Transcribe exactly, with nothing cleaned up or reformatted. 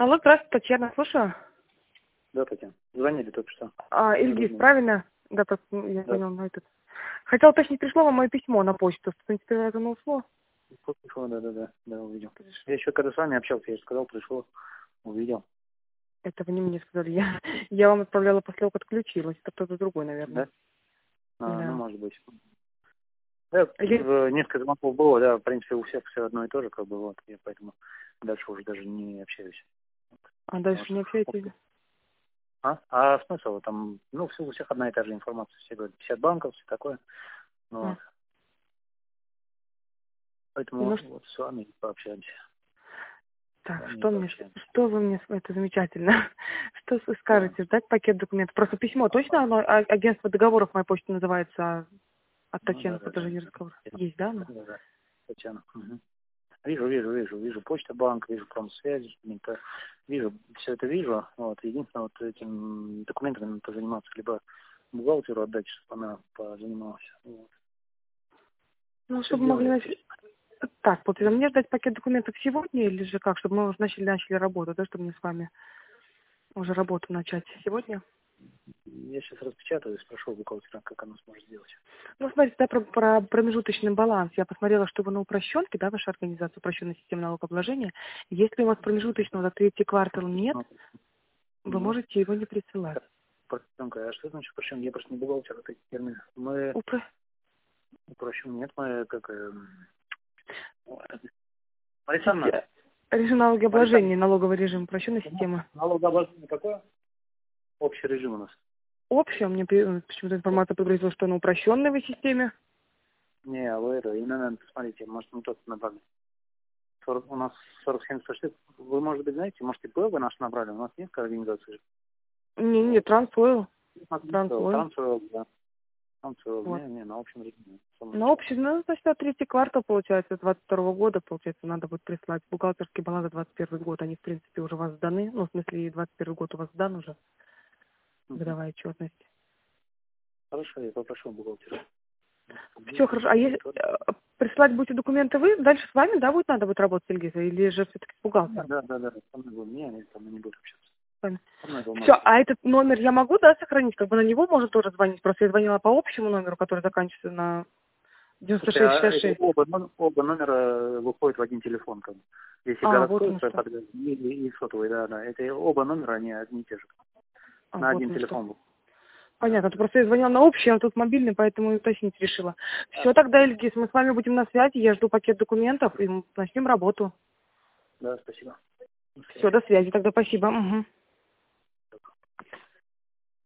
Алло, здравствуйте, Татьяна, слушаю. Да, Татьяна. Звонили только что. А, Ильгиз, Звонили. правильно? Да, просто ну, я Да. понял на этот. Хотел уточнить, пришло вам мое письмо на почту. В принципе, это не ушло. Пришло, да, да, да, да, увидел. Я еще когда с вами общался, я же сказал, пришло, увидел. Это вы не мне сказали. Я, я вам отправляла после того, как отключилась. Это кто-то другой, наверное. Да? А, Да. ну, может быть. Да, Или... в- несколько звонков было, да, в принципе, у всех все одно и то же, как бы, вот, я поэтому дальше уже даже не общаюсь. А Потому дальше что- не общаетесь? А? А смысл там, ну, все, у всех одна и та же информация, все говорят, пятьдесят банков, все такое, ну, А. вот. Поэтому Ну, вот, ш- вот с вами и пообщаемся. С так, вами и что мне, пообщаемся. что вы мне, это замечательно. Что вы Да. скажете? Ждать пакет документов? Просто письмо, точно оно, а- агентство договоров моей почты называется, от Ну, Татьяны да, да, да. Фотожени разговор? Есть, да? Ну? Да, да. Татьяна. Мгм. Вижу, вижу, вижу, вижу Почта банк, вижу промсвязь, это- вижу, все это вижу. Вот, единственное, вот этим документами надо позаниматься, либо бухгалтеру отдать, чтобы она позанималась. Вот. Ну, Все чтобы могли сделаю. начать. Так, вот мне ждать пакет документов сегодня или же как, чтобы мы уже начали, начали работу, да, чтобы мне с вами уже работу начать сегодня? Я сейчас распечатаю и спрошу у бухгалтера, как она сможет сделать. Ну, смотрите, да, про, про промежуточный баланс. Я посмотрела, что вы на упрощенке, да, ваша организация, упрощенная система налогообложения. Если у вас промежуточного за третий квартал нет, Ну, вы нет. можете его не присылать. Упрощенка. А что значит упрощен? Я просто не бухгалтер, это термин. Мы Упро... упрощен, нет, мы как... эм, Александра, Систе- Режим Александр, налогообложения, налоговый режим, упрощенная система. налогообложение какое? Общий режим у нас. Общая, мне при- почему-то информация подгрузила, что на упрощенной вы системе. Не, а вы это, именно, надо посмотрите, может, не тот набрали. сорок, у нас сорок семь сто шесть. Вы, может быть, знаете, может, и ПЭ вы наш набрали, у нас нет организации. Не, не, трансойл. Трансойл. Трансфер, да. Трансфер, Вот. не, не, на общем режиме. Самое На начало. общий, ну, значит, на третий квартал, получается, двадцать второго года, получается, надо будет прислать бухгалтерский баланс за двадцать первый год. Они, в принципе, уже у вас сданы. Ну, в смысле, двадцать первый год у вас сдан уже, Мгм. годовая отчетность. Хорошо, я попрошу бухгалтера. Все хорошо. А если э, прислать будете документы вы, дальше с вами, да, будет надо будет работать, Ильгиза? Или же все-таки с Да, бухгалтером? да, да, да. Со мной будем. Не, они со мной не будут общаться. Со мной вы Все, можете. а этот номер я могу, да, сохранить? Как бы на него можно тоже звонить? Просто я звонила по общему номеру, который заканчивается на девяносто Слушайте, шесть а шестьдесят это шесть. оба, но- оба номера выходят в один телефон. Как бы. Если А, вот городской, оно то что. под- и, и, и сотовый, да, да. Это оба номера, они одни и те же. А, На вот один оно что. телефон. Да. Понятно, то просто я звонила на общий, а тут мобильный, поэтому и уточнить решила. Все тогда, Ильгиз, мы с вами будем на связи, я жду пакет документов и начнем работу. Да, спасибо. До Все, связи. до связи, тогда спасибо. Угу.